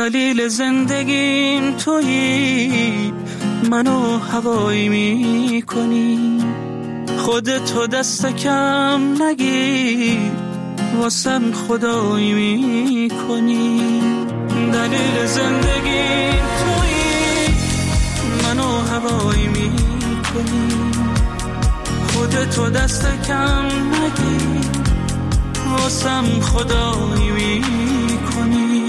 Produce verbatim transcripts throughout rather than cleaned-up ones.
دلیل زندگیم تویی، منو هوایی میکنی، خودتو دست کم نگیر، واسم خدایی میکنی. دلیل زندگیم تویی، منو هوایی میکنی، خودتو دست کم نگیر، واسم خدایی میکنی.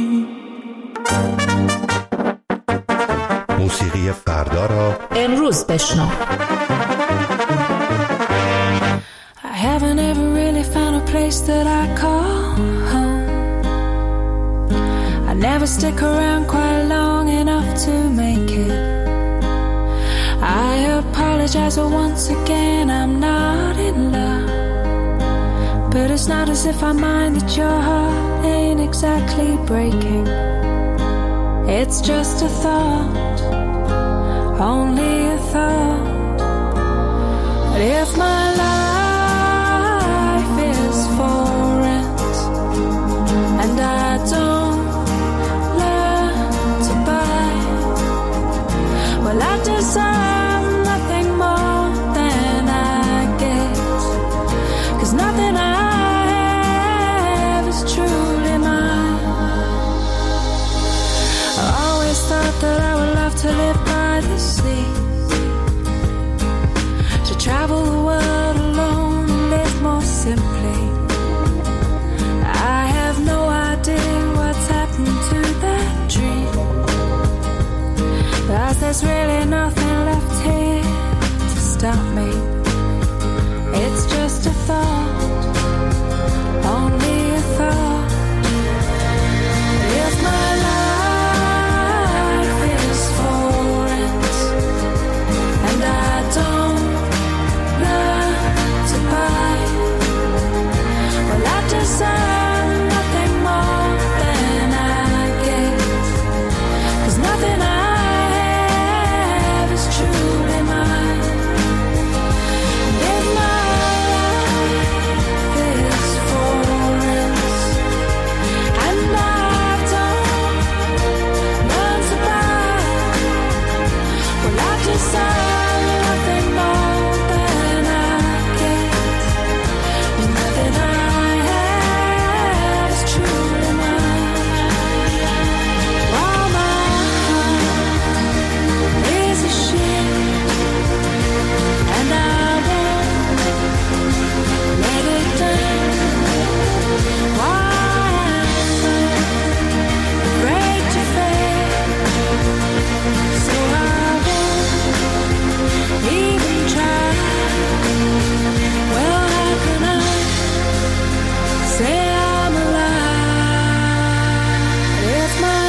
موسیقی فردا را امروز بشنو. I haven't ever really found a place that I call home. I never stick around quite long enough to make it. I apologize once again, I'm not in love. But it's not as if I mind that your heart ain't exactly breaking. It's just a thought, only a thought. But if my life is for rent and I don't learn to buy, well, I deserve nothing more than I get, 'cause nothing I have is truly mine. I always thought that I would love to live by the sea, to travel the world alone and live more simply. I have no idea what's happened to that dream, but there's really nothing left here to stop me. It's just a thought, only a thought. If my life is for rent and I don't learn to buy, well, I deserve nothing more than I get, 'cause nothing I have is truly mine. If my life is for rent and I don't learn to buy, well, I deserve nothing more than I get, 'cause nothing I have is truly mine. While my heart is a ship and I won't let it down, why am I afraid to fail? So I won't even try. Well, how can I say I'm alive if my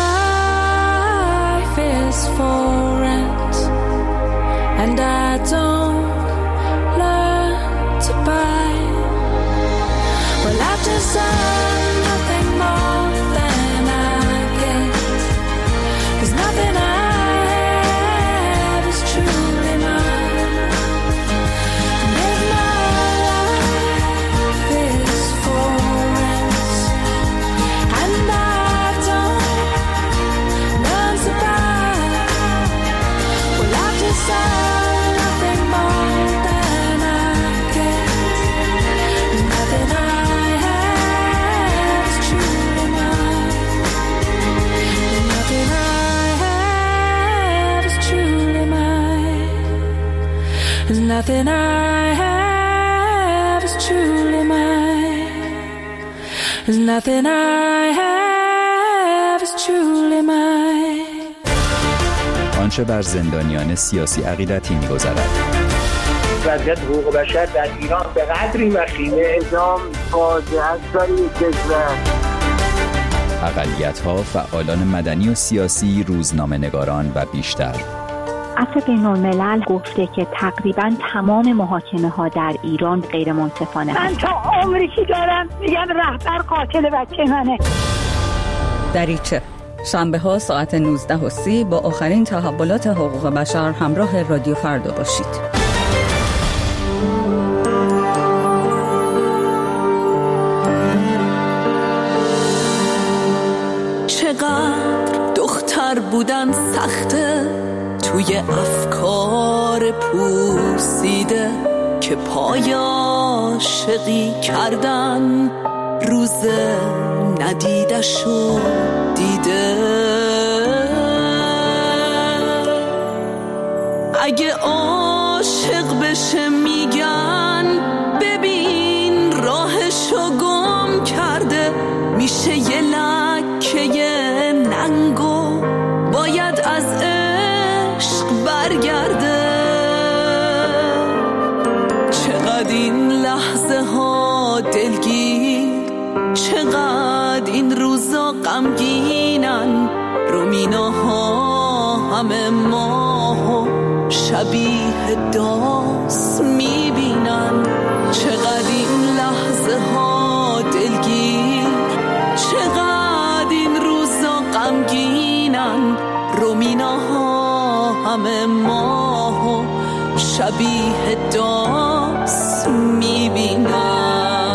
life is for rent and I don't learn to buy? Well, I deserve nothing more than I get, 'cause nothing I have is truly mine. And if my life is for rent and I don't learn to buy, well, I deserve nothing more than I get, 'cause nothing I have is truly mine. Nothing I have is truly mine. There's nothing I have is truly mine. There's nothing I have is truly mine. آنچه بر زندانیان سیاسی عقیدتی می‌گذرد. وضعیت حقوق بشر در ایران به قدری وخیمه، اعدام فاجعه است برای کشور. اقلیت‌ها، فعالان مدنی و سیاسی، روزنامه‌نگاران و بیشتر. عفو بین‌الملل گفته که تقریباً تمام محاکمه‌ها در ایران غیر منصفانه من است. تا عمری که دارم میگم رهبر قاتل بچه منه. دریچه شنبه ها ساعت نوزده و سی با آخرین تحولات حقوق بشر همراه رادیو فردا باشید. چقدر افکار پوسیده که پای عاشقی کردن روز ندیدشو دیده. اگه عاشق بشه میگن ببین راهشو گم کرده، میشه یه لکه ننگو باید از عشق برگرده. چقدر این لحظه ها دلگیر، چقدر این روزا غمگینن، رومیناها همه ماهو شبیه داس میبینن. چقدر این لحظه ها دلگیر، چقدر این روزا غمگینن، رومیناها همه ماهو شبیه داس میبینن.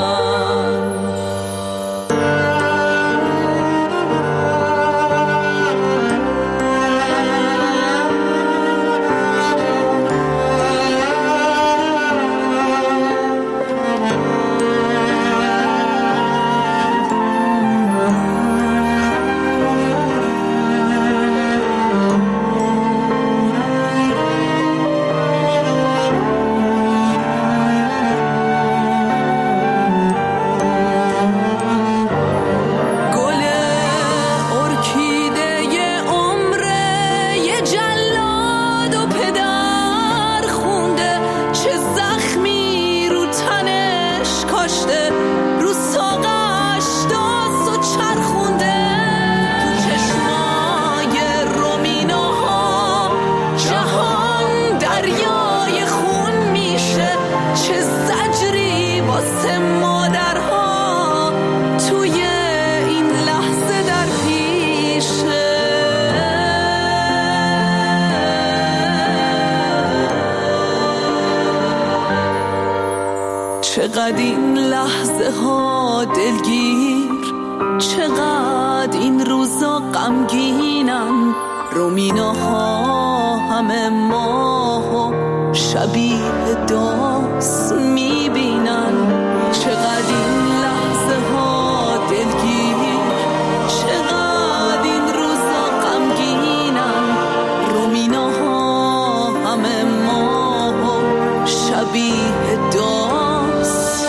چقدر این لحظه ها دلگیر، چقدر این روزا غمگینن، رومیناها همه ماهو شبیه داس میبینن. چقدر این لحظه ها دلگیر، چقدر این روزا غمگینن، رومیناها همه ماهو شبیه داس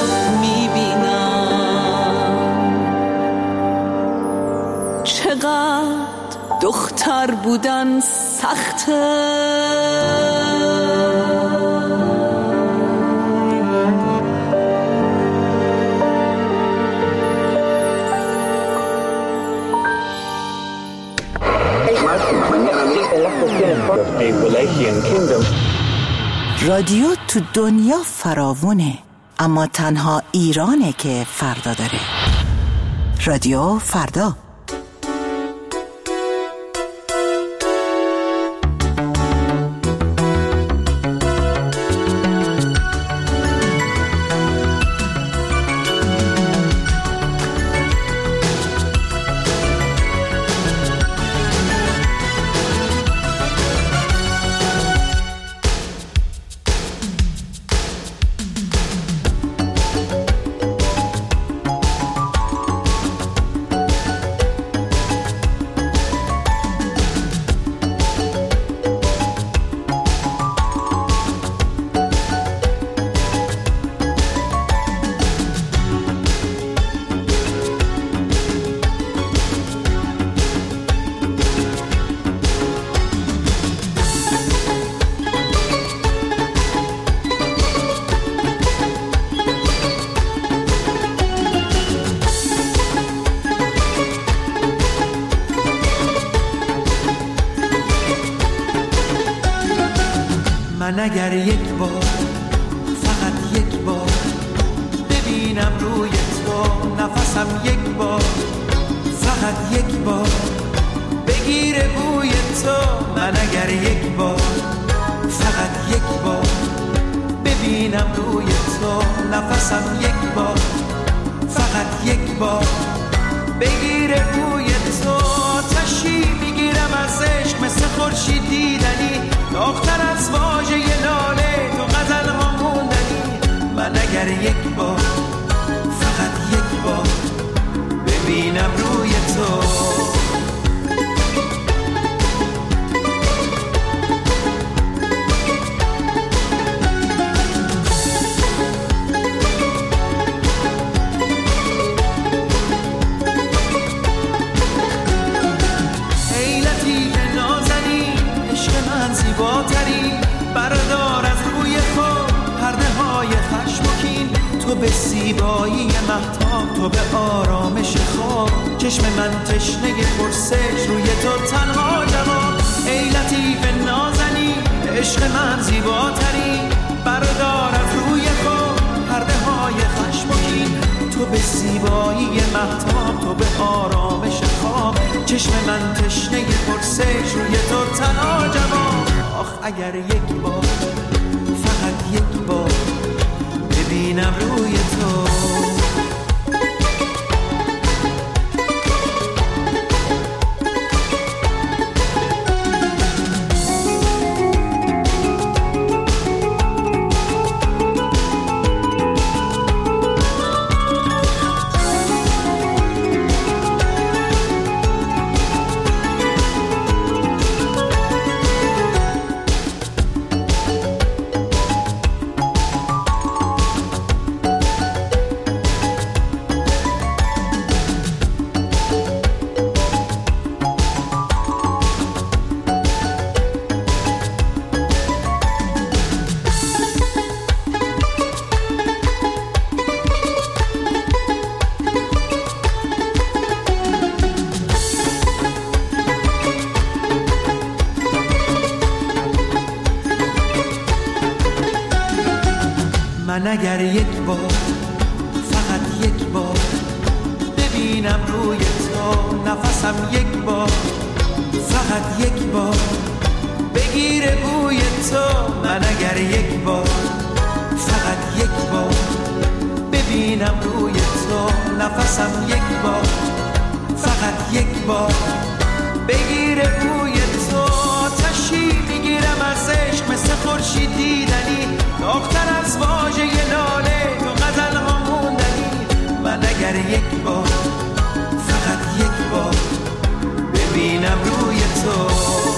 میبینن. چقدر دختر بودن سخته، رادیو تو دنیا فراوونه، اما تنها ایرانه که فردا داره. رادیو فردا. من اگر یک بار، فقط یک بار ببینم روی تو نفسم، یک بار فقط یک بار بگیره بوی تو. من اگر یک بار، فقط یک بار ببینم روی تو نفسم، یک بار فقط یک بار بگیره بوی تو. آتشی میگیرم از عشق مثل خورشید دیدنی، داغ‌تر از واژه لاله تو غزل ها موندنی. من اگر یک بار فقط یک بار ببینم روی تو، بردار از روی خود پرده های خشم و کین. تو به زیبایی مهتاب، تو به آرامش خواب. چشم من تشنه پرسش، روی تو تنها جواب. ای لطیف نازنی عشق من زیباتری، بردار از روی خود پرده های خشم و کین. تو به زیبایی مهتاب، تو به آرامش خواب. چشم من تشنه پرسش، روی تو تنها جواب. آخ اگر یک بار فقط یک بار ببینم روی تو. من اگر یک بار فقط یک بار ببینم روی تو، نفسم یک بار فقط یک بار بگیره بوی تو. من اگر یک بار فقط یک بار ببینم روی تو، نفسم یک بار فقط یک بار بگیره بوی تو. آتشی میگیرم از عشق مثل خورشید دیدنی، داغ‌تر از واژه لاله تو غزل ها موندنی. من اگر یک بار فقط یک بار ببینم روی تو.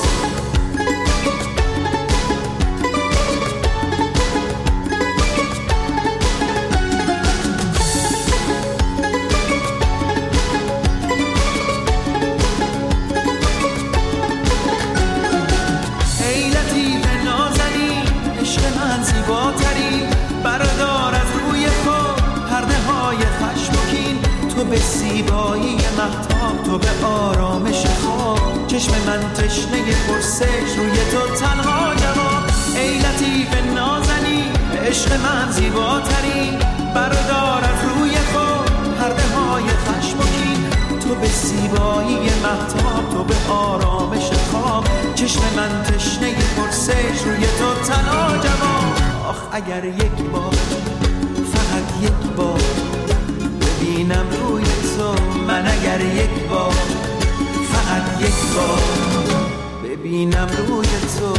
بردار از روی خود پرده های خشم و کین. تو به زیبایی مهتاب، تو به آرامش خواب. چشم من تشنه پرسش، روی تو تنها جواب. ای لطیف نازنی عشق من زیباتری، بردار از روی خود پرده های خشم و کین. تو به زیبایی مهتاب، تو به آرامش خواب. چشم من تشنه پرسش، روی تو تنها جواب. آخ اگر یک بار فقط یک بار ببینم روی تو. من اگر یک بار فقط یک بار ببینم روی تو.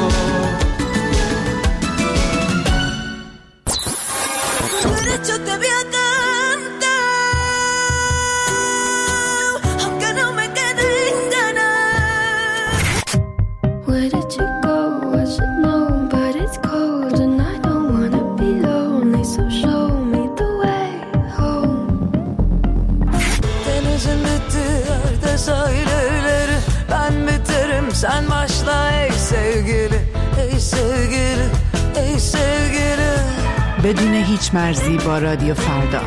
Sen başla ey sevgili, ey sevgili, ey sevgili. بدون هیچ مرزی با رادیو فردا.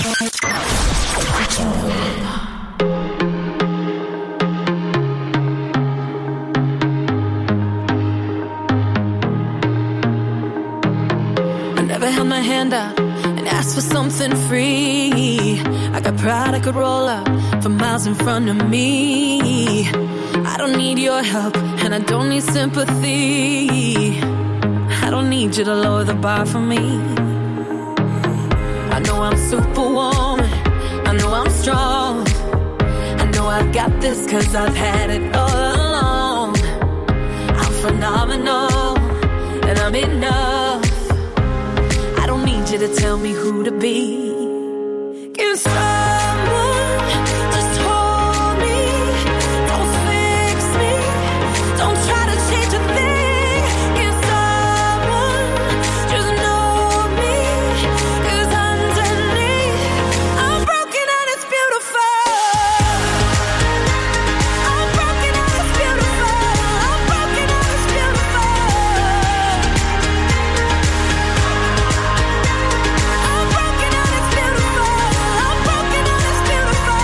I never held my hand out and asked for something free. I got pride I could roll up for miles in front of me. I don't need your help and I don't need sympathy. I don't need you to lower the bar for me. I know I'm superwoman, I know I'm strong. I know I've got this cause I've had it all along. I'll phenomenal, and I'm enough. I don't need you to tell me who to be. Can someone just hold me? Don't fix me. Don't try to change a thing. Can someone just know me? 'Cause underneath I'm broken and it's beautiful. I'm broken and it's beautiful. I'm broken and it's beautiful. I'm broken and it's beautiful. I'm broken and it's beautiful.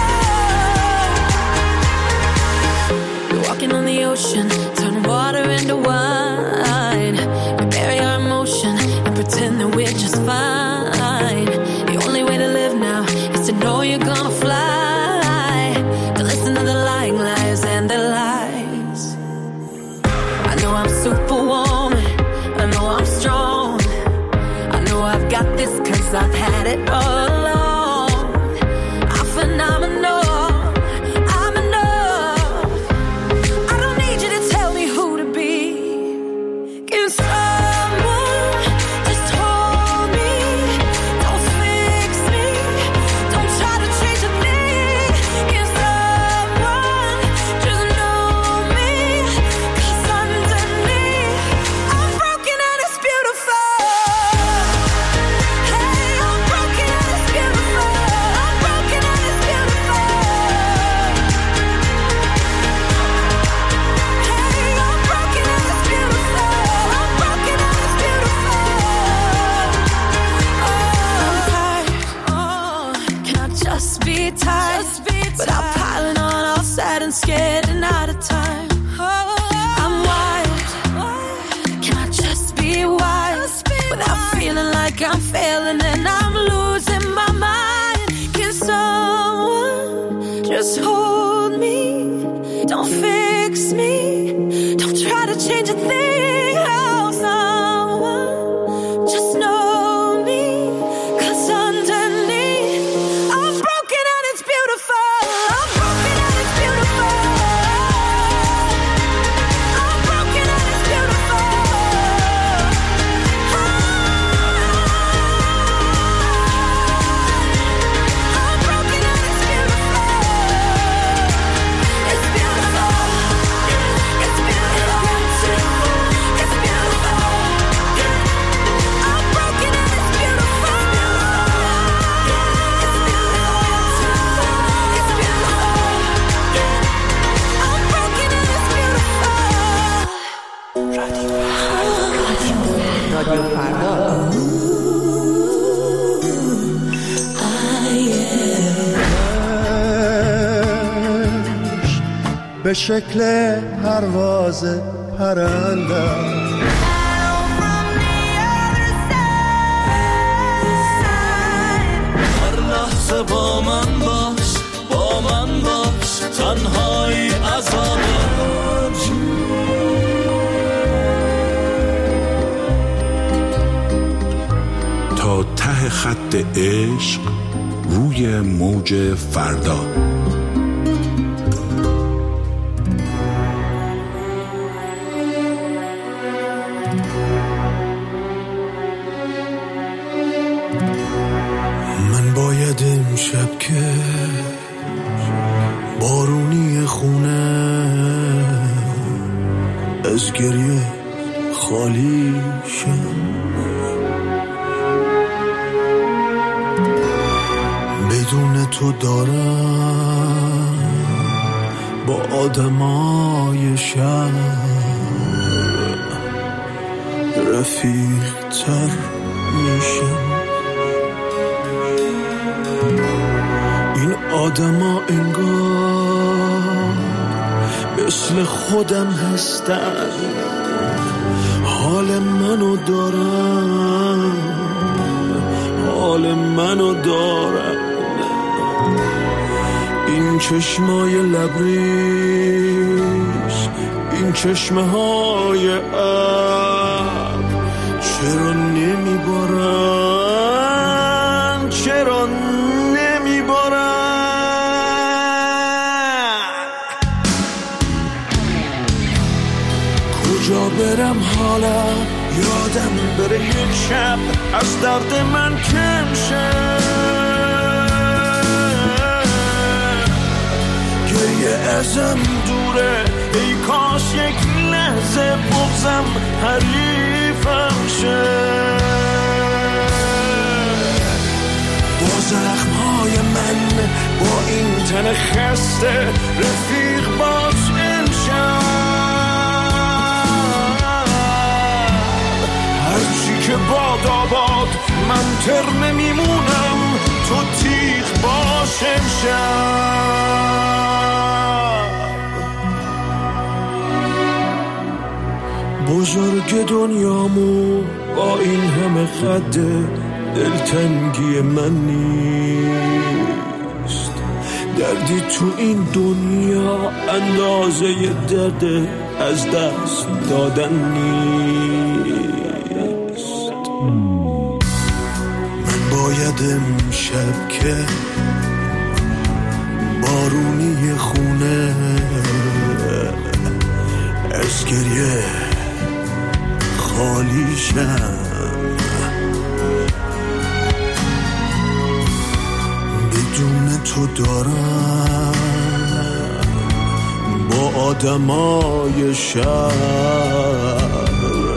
We're walking on the ocean, turn water into wine. We bury our emotion and pretend that we're just fine. The only way to live now is to know you're gonna fly. To listen to the lying lies and the lies. I know I'm superwoman, I know I'm strong. I know I've got this 'cause I've had it all along. I'm phenomenal, I'm enough. I don't need you to tell me who to be. Can someone just hold me? Don't fix me. Don't try to change a thing. Can someone just know me? 'Cause underneath I'm broken and it's beautiful. Hey, I'm broken and it's beautiful. I'm broken and it's beautiful. Hey, I'm broken and it's beautiful. I'm broken and it's beautiful. Oh, I'm tired. Oh, can I just be tired? Without piling on, all sad and scared and out of time. I'm wired. Can I just be wild? Without feeling like I'm failing and I'm losing my mind. Can someone just hold me? Don't fix me. Don't try to change a thing. Oh, someone just know me. 'Cause underneath I'm broken and it's beautiful. I'm broken and it's beautiful. I'm broken and it's beautiful. I'm broken and it's beautiful. It's beautiful. It's beautiful. It's beautiful. I'm broken and it's beautiful. It's beautiful. It's beautiful. I'm broken and it's beautiful. رادیو فردا. به شکل پرواز پرندم هر لحظه با من باش، با من باش، تنهایی عذابه. تا ته خط عشق روی موج فردا. من باید امشب که بارونی خونه از گریه خالی شم، بدون تو دارم با آدمای شهر رفیق تر میشم. این آدما انگار مثل خودم هستن، حال منو دارن، حال منو دارن. این چشمای لبریز، این چشمه های ابر چرا نمیبارن، چرا نمیبارن؟ کجا حالا یادم بره یک شب از درد من کم شه، گریه ازم دوره ای کاش یک لحظه بغزم حریفم شه. با زخمهای من با این تن خسته رفیق باز امشب، هرچی که باد آباد من تر نمیمونم تو تیغ باش امشب. بزرگ دنیامو با این همه خط دلتنگی من نیست، دردی تو این دنیا اندازه درد از دست دادن نیست. من باید امشب که بارونی خونه از گریه خالی شم، بدون تو دارم با آدمای شهر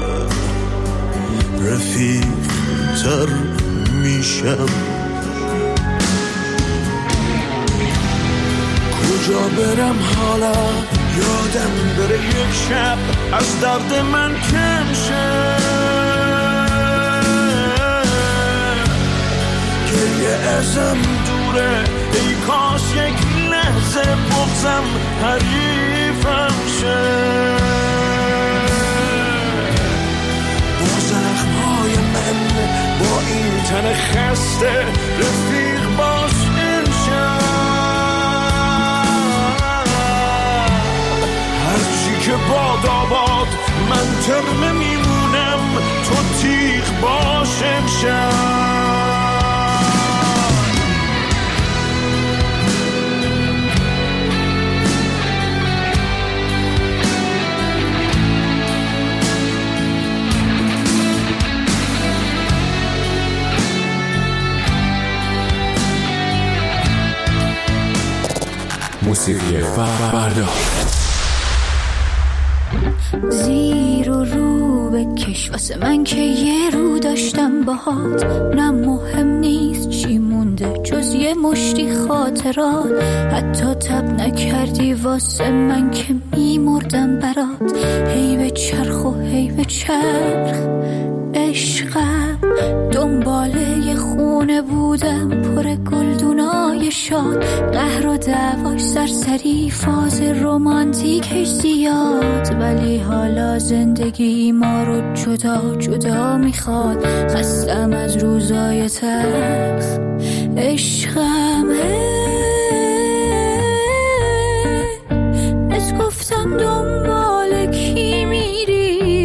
رفیق تر میشم. کجا برم حالا یادم بره یک شب از درد من کم شه، گریه ازم دوره ای کاش یک لحظه بغزم حریفم شه. با زخمهای من با این تن خسته رفیق باش امشب، هرچی که باد آباد من تر نمیمونم تو تیغ باش امشب. موسیقی فردا. زیر و رو بکش واسه من که یه رو داشتم باهات، نه مهم نیست چی مونده جز یه مشتی خاطرات، حتی تب نکردی واسه من که میمردم برات. هی به چرخ و هی به چرخ عشقم، دنباله یه خونه بودم پر گلدونای شاد، قهر و دعواش سرسری فاز رومانتیکش زیاد، ولی حالا زندگی ما رو جدا جدا میخواد. خستم از روزای تلخ عشقم، از گفتم دنبال کی میری،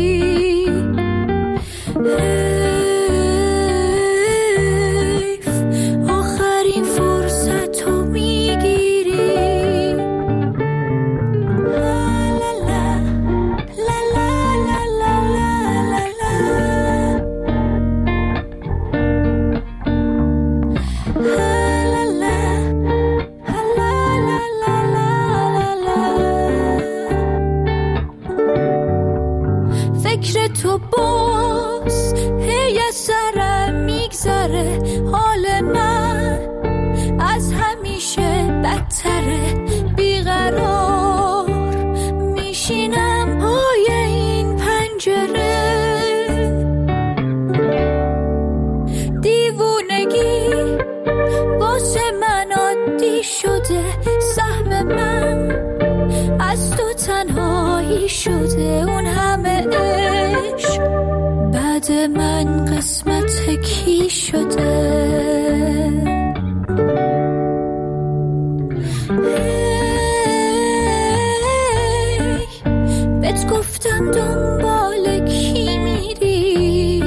آخرین فرصت رو میگیری. لا لا لا لا لا لا لا لا. فکر تو باز هی از سرم میگذره، حال من از همیشه بدتره، بیقرار میشینم پای این پنجره. دیوونگی واسه من عادی شده، سهم من از تو تنهایی شده، اون همه عشق بعد من قسمت کی شده. هی بهت گفتم دنبال کی میری،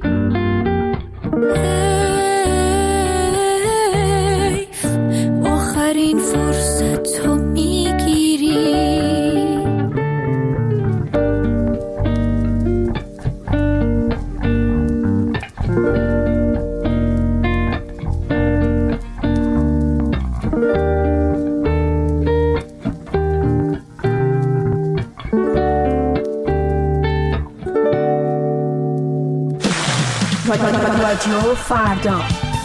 حیف آخرین فرصت رو میگیری. رادیو فردا.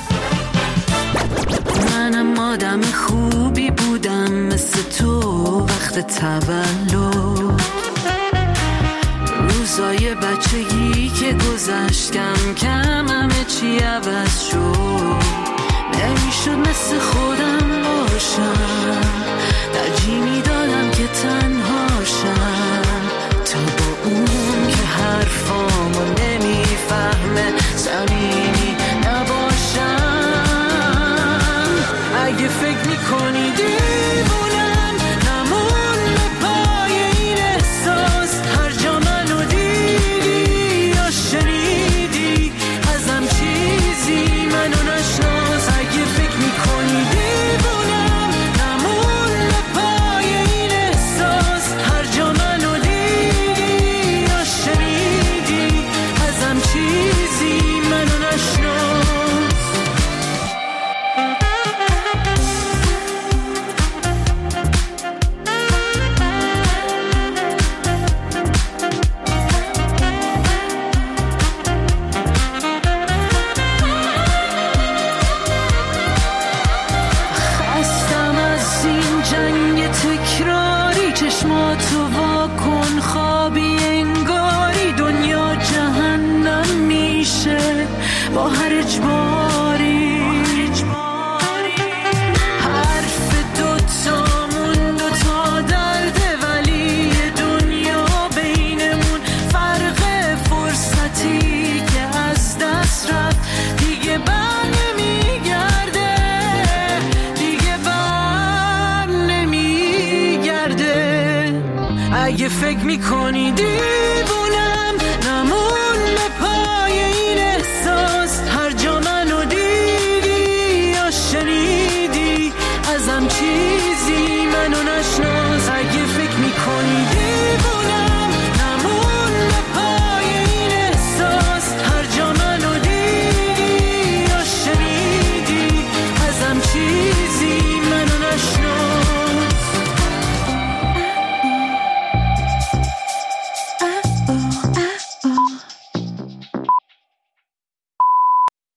منم آدم خوبی بودم مثل تو وقت تولد، روزای بچگی که گذشت کم کم همه چی عوض شد. نمیشد مثل خودم باشم، ترجیح میدادم که تنهاشم تا با اون که حرفامو نمیفهمه صمیمی نباشم. اگه فکر میکنی دیوونم نمون پای این احساس، هر جا منو دیدی یا شنیدی ازم چیزی منو نشناس. اگه فکر میکنی دیوونم نمون پای این احساس، هر جا منو دیدی یا شنیدی ازم چیزی منو نشناس. چشماتو واکن خوابی انگاری دنیا جهنم میشه با هر اجباری. حرف دوتامون دوتا درده ولی دنیا بینمون فرق فرصتی که از دست رفت دیگه بر نمیگرده، دیگه بر نمیگرده. اگه فکر میکنی